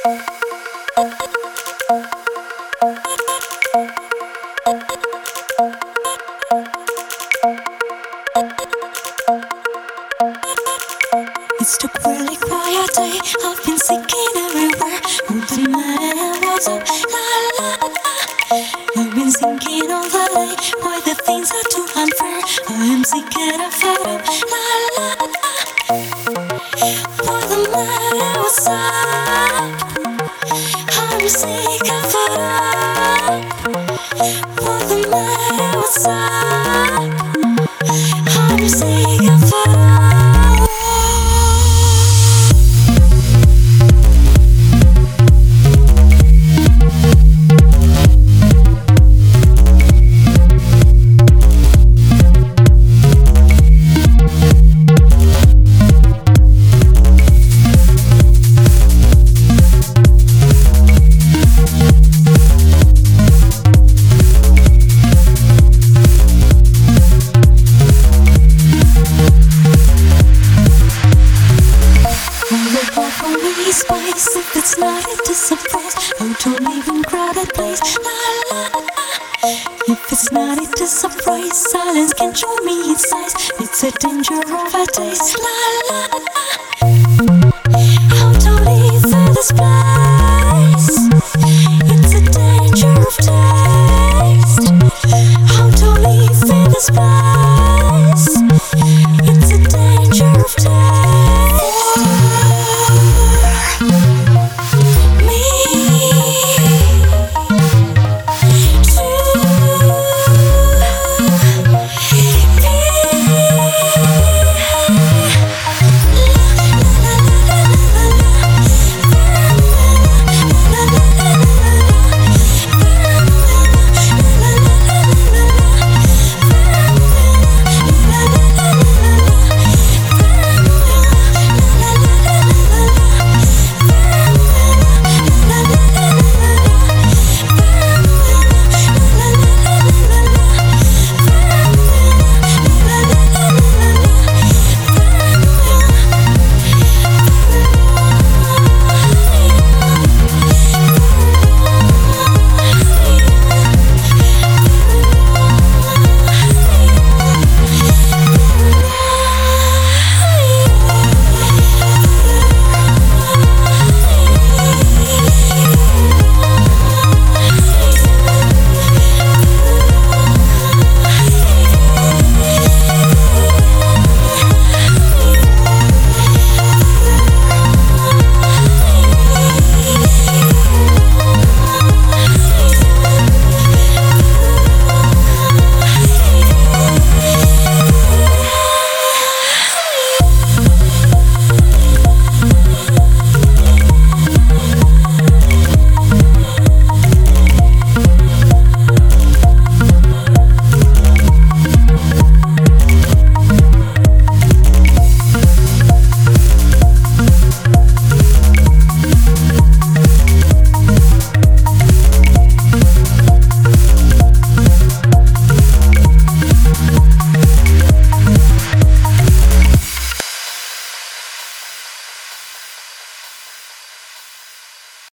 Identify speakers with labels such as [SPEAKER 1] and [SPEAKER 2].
[SPEAKER 1] It's a really quiet day. I've been seeking everywhere. Holding my hands up, la la la. I've been thinking all the day why the things are too unfair. I am sick and I'm fed up, la la la. For the man outside, I'm sick and fed up. For the man outside, I'm sick and fed up. Space, if it's not into surprise, I don't live in crowded place, la la la. If it's not into surprise, silence can show me its size. It's a danger of a taste, la la la.